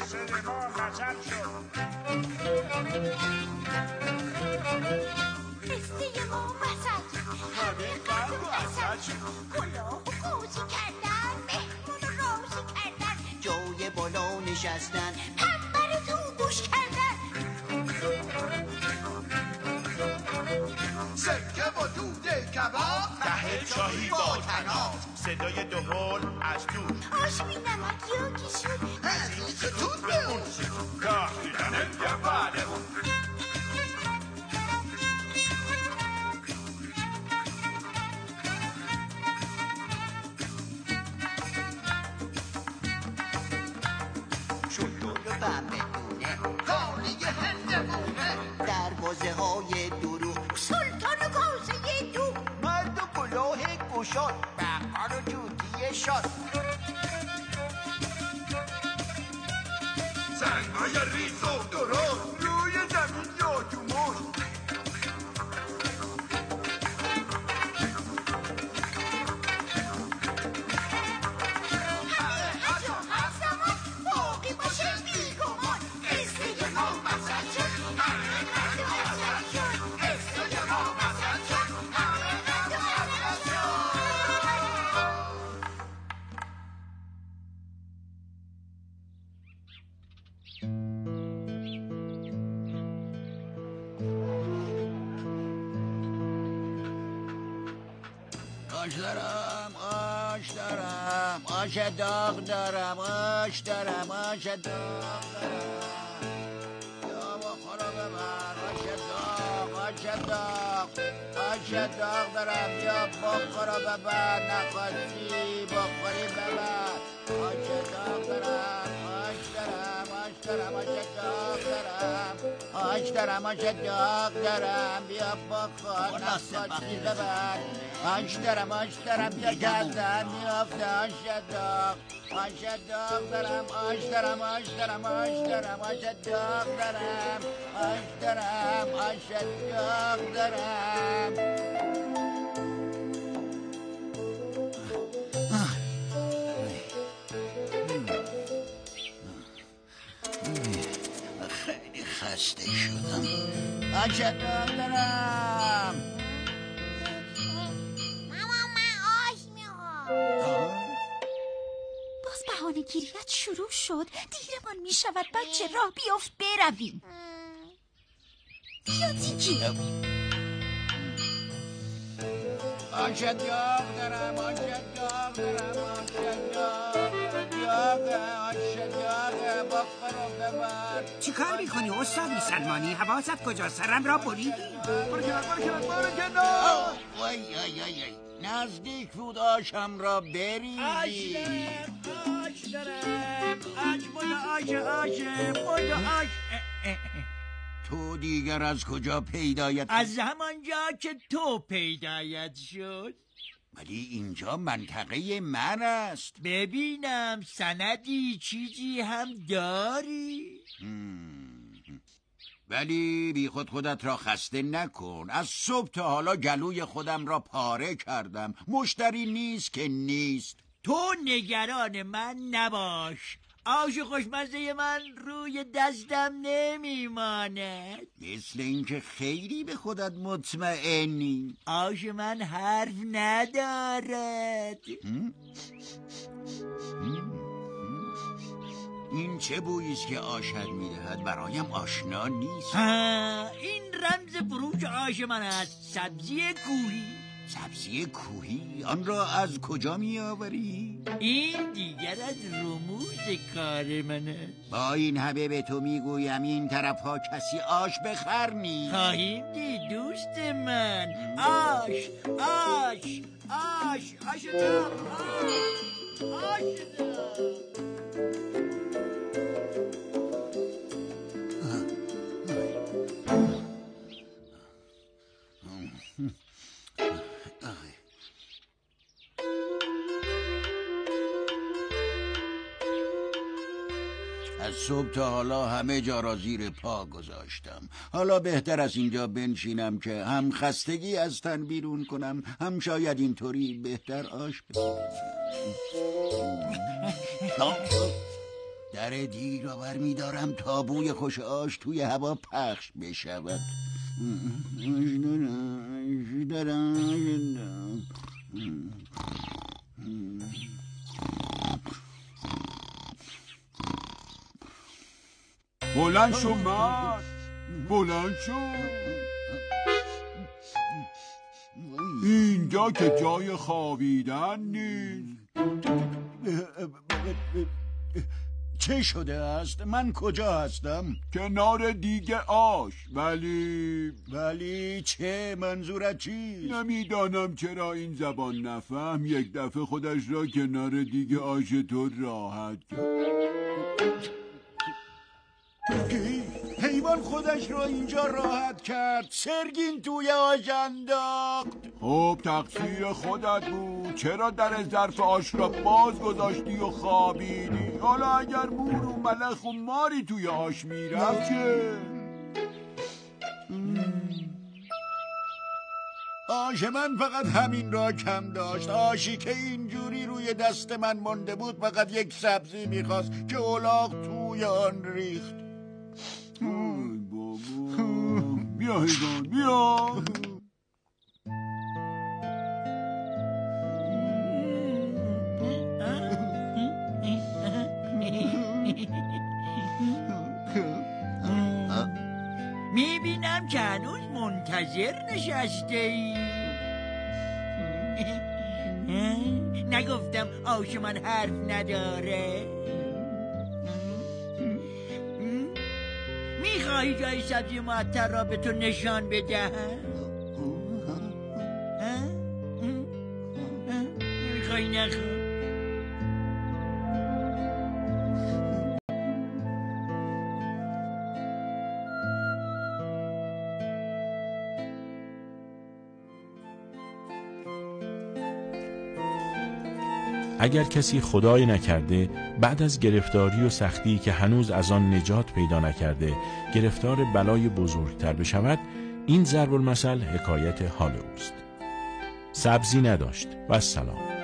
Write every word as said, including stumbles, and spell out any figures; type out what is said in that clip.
قصه ما غزل شد. قصه ما وسط همه قلب و اصل شد. کلاه و کوزی کردن، مهمون و رازی کردن، جای بالا نشستن، پنبر تو گوش کردن، سرکه و دود کباب، ته چاهی با تناف، صدای دهل از دور، آش بی نمکی و کشون، از این ستون به اون ستون، تاخیدن گفالمون. شطور بمبدونه، خالی هندمونه، دروازه های دروغ، سلطان و کاسه دو، مرد و کلاه گشاد، بقال و جوتی شاد، سنگای ریز و درست روی زمین یا تو مشت، همه حج و هر زمان باقی باشه بیگمان. قصه ما وسط شد، همه قد و اصل شد، قصه ما وسط شد، همه قد و اصل شد. آش دارم، آش دارم، آش داغ دارم، آش دارم، آش داغ دارم. یا بخورا ببر، آش داغ، آش داغ، آش داغ دارم. یا بخورا ببر، نخواستی بخوری ببر. آش داغ دارم، آش دارم، آش دارم، آش داغ دارم، آش دارم، آش داغ دارم. بیا بخور، نخواستی ببر. آش دارم، آش دارم، بیا گردن میافته. آش داغ، آش داغ دارم، آش دارم، آش دارم، آش دارم، آش داغ دارم، آش دارم، آش داغ دارم. خیلی خسته شدم. آش داغ دارم. مامان من آش میخوام. باز بهانه گیریت شروع شد. دیرمان میشود بچه، راه بیافت برویم. بیا دیگه. آش داغ دارم، آش داغ دارم، آش داغ داغ، آش داغ، بخورم ببر. چی کار میکنی استاد سلمانی؟ حواست کجا؟ سرم را بریدی؟ برو کنار، برو کنار، برو کنار. وای ای ای ای، نزدیک بود آشم را بریزی. آش دارم، آش بودا، آش آش بودا، آش. تو دیگر از کجا پیدایت؟ از همانجا که تو پیدایت شد. ولی اینجا منطقه من است. ببینم سندی چیزی هم داری؟ هم. ولی بی خود خودت را خسته نکن. از صبح تا حالا گلوی خودم را پاره کردم. مشتری نیست که نیست. تو نگران من نباش. آش خوشمزه من روی دستم نمیماند. مثل اینکه خیلی به خودت مطمئنی. آش من حرف ندارد. هم؟ هم؟ این چه بوییست که آشت میدهد؟ برایم آشنا نیست. ها، این رمز فروش آش من است. سبزی کوهی. سبزی کوهی؟ آن را از کجا می آوری؟ این دیگر از رموز کار من است. با این همه به تو میگویم این طرف ها کسی آش بخر نیست. خواهیم دید دوست من. آش آش آش آش داغ، آش آش داغ. از صبح تا حالا همه جا را زیر پا گذاشتم. حالا بهتر از اینجا بنشینم که هم خستگی از تن بیرون کنم، هم شاید اینطوری بهتر آش بخورم. در سر دیگ را برمی دارم تا بوی خوش آش توی هوا پخش بشود. بلند شو مرد، بلند شو. اینجا که جای خوابیدن نیست. چه شده است؟ من کجا هستم؟ کنار دیگ آش. ولی ولی چه؟ منظورت چیست؟ نمیدانم چرا این زبان نفهم یک دفعه خودش را کنار دیگ آش تو راحت کرد. حیوان خودش را اینجا راحت کرد، سرگین توی آش انداخت. خب تقصیر خودت بود. چرا در ظرف آش را باز گذاشتی و خوابیدی؟ حالا اگر مور و ملخ و ماری توی آش میرفت چه؟ آش من فقط همین را کم داشت. آشی که اینجوری روی دست من مانده بود فقط یک سبزی میخواست که الاغ توی آن ریخت. بابا بیا حیوان بیا. میبینم که هنوز منتظر نشسته ای. نگفتم آش من حرف نداره؟ میخواهی جای سبزی معطر را به تو نشان بدهم؟ میخواهی نخواه؟ اگر کسی خدای نکرده بعد از گرفتاری و سختی که هنوز از آن نجات پیدا نکرده گرفتار بلای بزرگتر بشود، این ضرب المثل حکایت حال اوست. سبزی نداشت و السلام.